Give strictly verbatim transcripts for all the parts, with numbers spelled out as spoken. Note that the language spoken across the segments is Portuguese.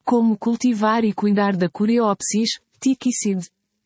Como cultivar e cuidar da Coreopsis Ticicide.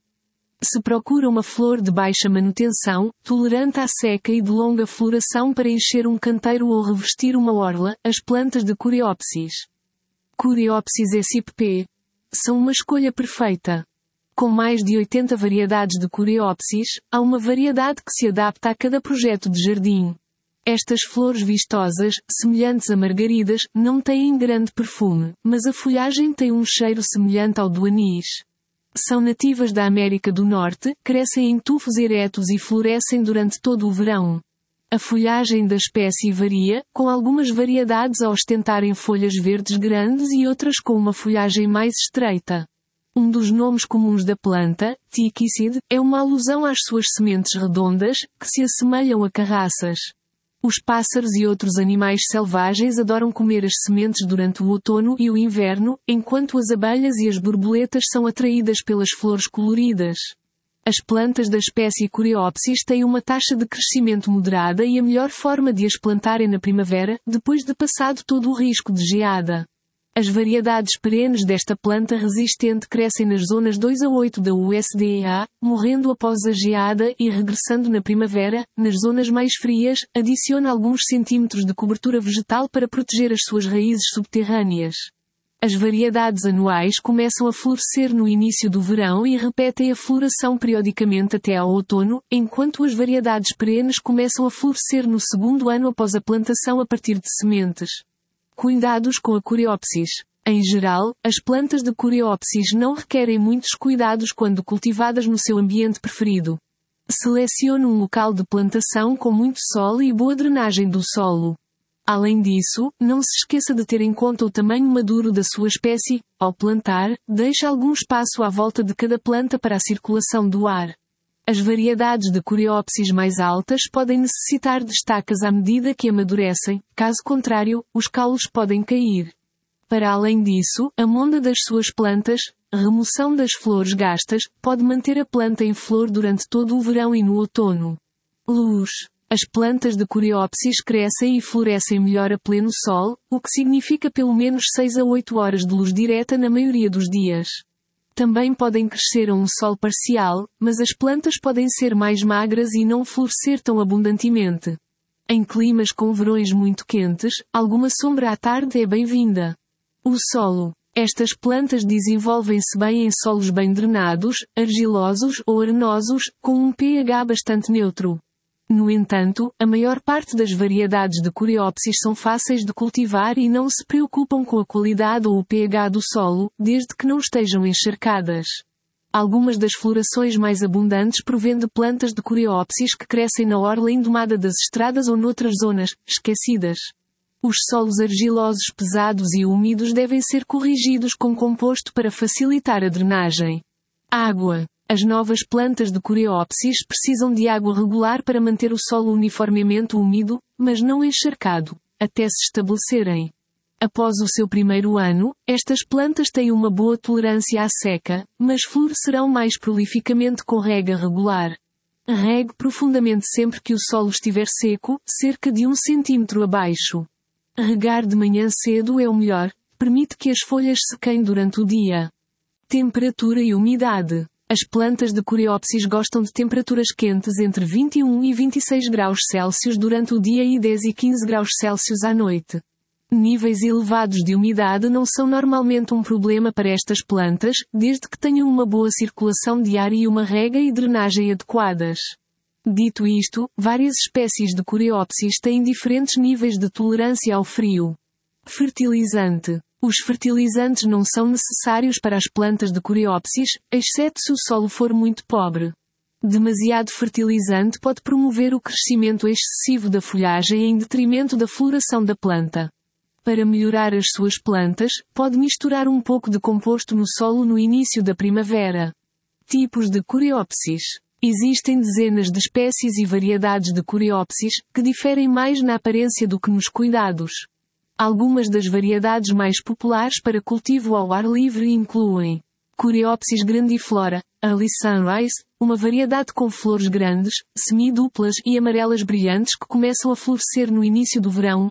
Se procura uma flor de baixa manutenção, tolerante à seca e de longa floração para encher um canteiro ou revestir uma orla, as plantas de Coreopsis Coreopsis spp. São uma escolha perfeita. Com mais de oitenta variedades de Coreopsis, há uma variedade que se adapta a cada projeto de jardim. Estas flores vistosas, semelhantes a margaridas, não têm grande perfume, mas a folhagem tem um cheiro semelhante ao do anis. São nativas da América do Norte, crescem em tufos eretos e florescem durante todo o verão. A folhagem da espécie varia, com algumas variedades a ostentarem folhas verdes grandes e outras com uma folhagem mais estreita. Um dos nomes comuns da planta, Ticicide, é uma alusão às suas sementes redondas, que se assemelham a carraças. Os pássaros e outros animais selvagens adoram comer as sementes durante o outono e o inverno, enquanto as abelhas e as borboletas são atraídas pelas flores coloridas. As plantas da espécie Coreopsis têm uma taxa de crescimento moderada e a melhor forma de as plantarem na primavera, depois de passado todo o risco de geada. As variedades perenes desta planta resistente crescem nas zonas dois a oito da U S D E A, morrendo após a geada e regressando na primavera. Nas zonas mais frias, adiciona alguns centímetros de cobertura vegetal para proteger as suas raízes subterrâneas. As variedades anuais começam a florescer no início do verão e repetem a floração periodicamente até ao outono, enquanto as variedades perenes começam a florescer no segundo ano após a plantação a partir de sementes. Cuidados com a Coreopsis. Em geral, as plantas de Coreopsis não requerem muitos cuidados quando cultivadas no seu ambiente preferido. Selecione um local de plantação com muito sol e boa drenagem do solo. Além disso, não se esqueça de ter em conta o tamanho maduro da sua espécie. Ao plantar, deixe algum espaço à volta de cada planta para a circulação do ar. As variedades de Coreopsis mais altas podem necessitar de estacas à medida que amadurecem, caso contrário, os caules podem cair. Para além disso, a monda das suas plantas, remoção das flores gastas, pode manter a planta em flor durante todo o verão e no outono. Luz. As plantas de Coreopsis crescem e florescem melhor a pleno sol, o que significa pelo menos seis a oito horas de luz direta na maioria dos dias. Também podem crescer a um sol parcial, mas as plantas podem ser mais magras e não florescer tão abundantemente. Em climas com verões muito quentes, alguma sombra à tarde é bem-vinda. O solo. Estas plantas desenvolvem-se bem em solos bem drenados, argilosos ou arenosos, com um pH bastante neutro. No entanto, a maior parte das variedades de Coreopsis são fáceis de cultivar e não se preocupam com a qualidade ou o pH do solo, desde que não estejam encharcadas. Algumas das florações mais abundantes provêm de plantas de Coreopsis que crescem na orla indomada das estradas ou noutras zonas, esquecidas. Os solos argilosos pesados e úmidos devem ser corrigidos com composto para facilitar a drenagem. Água. As novas plantas de Coreopsis precisam de água regular para manter o solo uniformemente úmido, mas não encharcado, até se estabelecerem. Após o seu primeiro ano, estas plantas têm uma boa tolerância à seca, mas florescerão mais prolificamente com rega regular. Regue profundamente sempre que o solo estiver seco, cerca de um centímetro abaixo. Regar de manhã cedo é o melhor, permite que as folhas sequem durante o dia. Temperatura e umidade. As plantas de Coreopsis gostam de temperaturas quentes entre vinte e um e vinte e seis graus Celsius durante o dia e dez e quinze graus Celsius à noite. Níveis elevados de umidade não são normalmente um problema para estas plantas, desde que tenham uma boa circulação de ar e uma rega e drenagem adequadas. Dito isto, várias espécies de Coreopsis têm diferentes níveis de tolerância ao frio. Fertilizante. Os fertilizantes não são necessários para as plantas de Coreopsis, exceto se o solo for muito pobre. Demasiado fertilizante pode promover o crescimento excessivo da folhagem em detrimento da floração da planta. Para melhorar as suas plantas, pode misturar um pouco de composto no solo no início da primavera. Tipos de Coreopsis. Existem dezenas de espécies e variedades de Coreopsis, que diferem mais na aparência do que nos cuidados. Algumas das variedades mais populares para cultivo ao ar livre incluem Coreopsis grandiflora, Early Sunrise, uma variedade com flores grandes, semiduplas e amarelas brilhantes que começam a florescer no início do verão.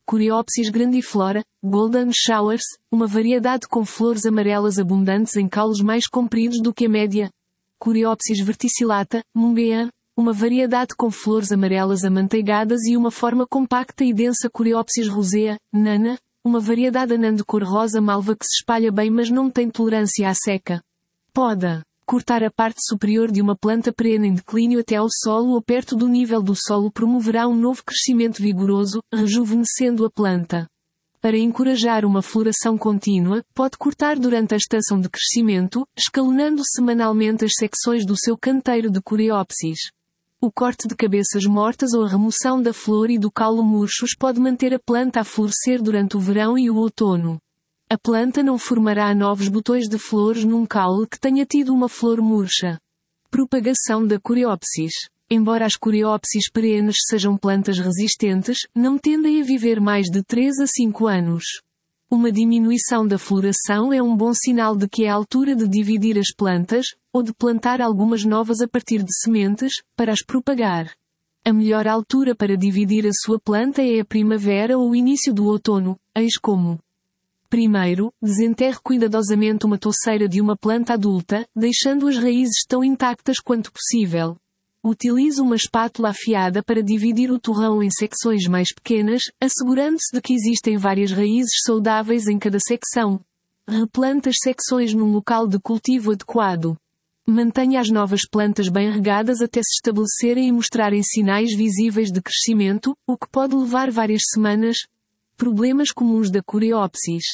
Coreopsis grandiflora, Golden Showers, uma variedade com flores amarelas abundantes em caules mais compridos do que a média. Coreopsis verticillata, Mungean, uma variedade com flores amarelas amanteigadas e uma forma compacta e densa. Coreopsis rosea, Nana, uma variedade anã de cor rosa malva que se espalha bem mas não tem tolerância à seca. Poda. Cortar a parte superior de uma planta perene em declínio até ao solo ou perto do nível do solo promoverá um novo crescimento vigoroso, rejuvenescendo a planta. Para encorajar uma floração contínua, pode cortar durante a estação de crescimento, escalonando semanalmente as secções do seu canteiro de Coreopsis. O corte de cabeças mortas ou a remoção da flor e do caule murchos pode manter a planta a florescer durante o verão e o outono. A planta não formará novos botões de flores num caule que tenha tido uma flor murcha. Propagação da Coreopsis. Embora as Coreopsis perenes sejam plantas resistentes, não tendem a viver mais de três a cinco anos. Uma diminuição da floração é um bom sinal de que é a altura de dividir as plantas, ou de plantar algumas novas a partir de sementes, para as propagar. A melhor altura para dividir a sua planta é a primavera ou o início do outono, eis como. Primeiro, desenterre cuidadosamente uma touceira de uma planta adulta, deixando as raízes tão intactas quanto possível. Utilize uma espátula afiada para dividir o torrão em secções mais pequenas, assegurando-se de que existem várias raízes saudáveis em cada secção. Replante as secções num local de cultivo adequado. Mantenha as novas plantas bem regadas até se estabelecerem e mostrarem sinais visíveis de crescimento, o que pode levar várias semanas. Problemas comuns da Coreopsis.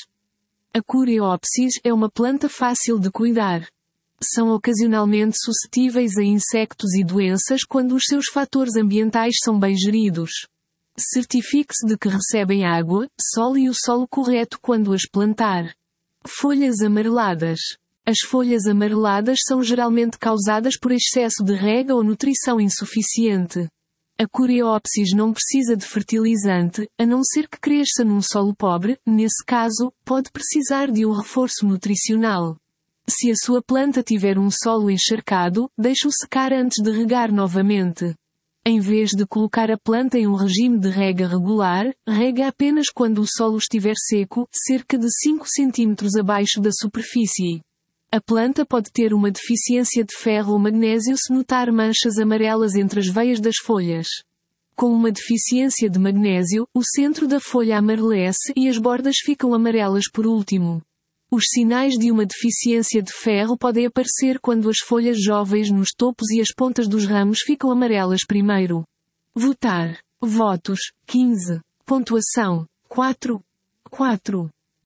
A Coreopsis é uma planta fácil de cuidar. São ocasionalmente suscetíveis a insectos e doenças quando os seus fatores ambientais são bem geridos. Certifique-se de que recebem água, sol e o solo correto quando as plantar. Folhas amareladas. As folhas amareladas são geralmente causadas por excesso de rega ou nutrição insuficiente. A Coreopsis não precisa de fertilizante, a não ser que cresça num solo pobre, nesse caso, pode precisar de um reforço nutricional. Se a sua planta tiver um solo encharcado, deixe-o secar antes de regar novamente. Em vez de colocar a planta em um regime de rega regular, rega apenas quando o solo estiver seco, cerca de cinco centímetros abaixo da superfície. A planta pode ter uma deficiência de ferro ou magnésio se notar manchas amarelas entre as veias das folhas. Com uma deficiência de magnésio, o centro da folha amarelece e as bordas ficam amarelas por último. Os sinais de uma deficiência de ferro podem aparecer quando as folhas jovens nos topos e as pontas dos ramos ficam amarelas primeiro. Votar. Votos, quinze. Pontuação, quatro. quatro.